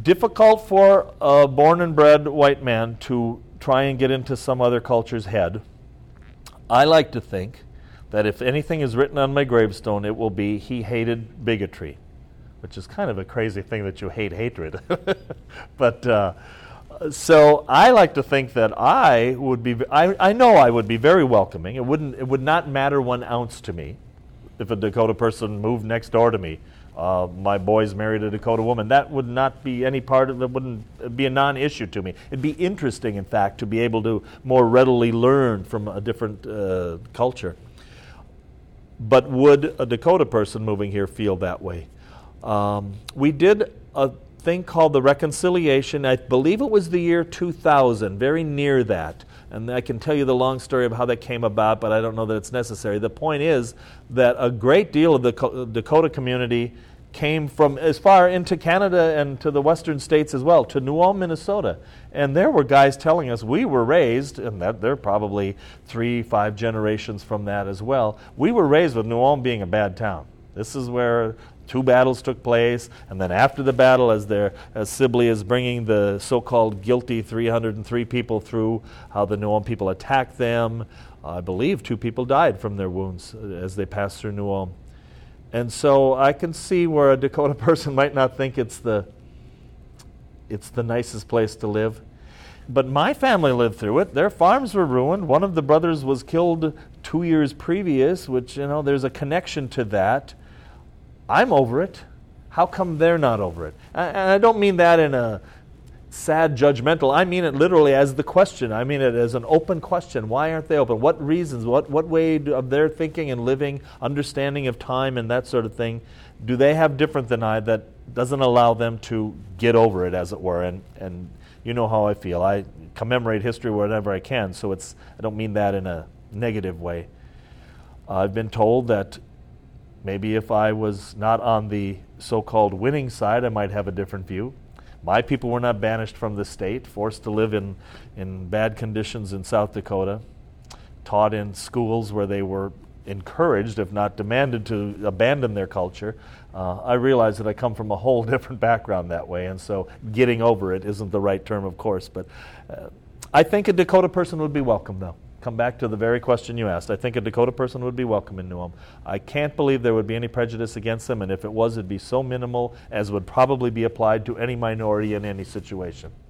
difficult for a born and bred white man to try and get into some other culture's head. I like to think that if anything is written on my gravestone, it will be, he hated bigotry, which is kind of a crazy thing that you hate hatred. But so I like to think that I know I would be very welcoming. It would not matter 1 ounce to me if a Dakota person moved next door to me. My boys married a Dakota woman. That would not be any part of it, wouldn't be a non-issue to me. It'd be interesting, in fact, to be able to more readily learn from a different culture. But would a Dakota person moving here feel that way? We did a thing called the Reconciliation. I believe it was the year 2000, very near that. And I can tell you the long story of how that came about, but I don't know that it's necessary. The point is that a great deal of the Dakota community came from as far into Canada and to the western states as well, to New Ulm, Minnesota. And there were guys telling us, we were raised, and that they're probably 3-5 generations from that as well, we were raised with New Ulm being a bad town. This is where 2 battles took place, and then after the battle, as Sibley is bringing the so-called guilty 303 people through, how the New Ulm people attacked them. I believe 2 people died from their wounds as they passed through New Ulm. And so I can see where a Dakota person might not think it's the nicest place to live. But my family lived through it. Their farms were ruined. One of the brothers was killed 2 years previous, which, there's a connection to that. I'm over it. How come they're not over it? And I don't mean that in a sad, judgmental. I mean it literally as the question. I mean it as an open question. Why aren't they open? What reasons? What way of their thinking and living, understanding of time and that sort of thing, do they have different than I that doesn't allow them to get over it, as it were? And you know how I feel. I commemorate history wherever I can, so I don't mean that in a negative way. I've been told that maybe if I was not on the so-called winning side, I might have a different view. My people were not banished from the state, forced to live in bad conditions in South Dakota, taught in schools where they were encouraged, if not demanded, to abandon their culture. I realize that I come from a whole different background that way, and so getting over it isn't the right term, of course. But I think a Dakota person would be welcome, though. Come back to the very question you asked. I think a Dakota person would be welcome in New Ulm. I can't believe there would be any prejudice against them, and if it was, it'd be so minimal as would probably be applied to any minority in any situation.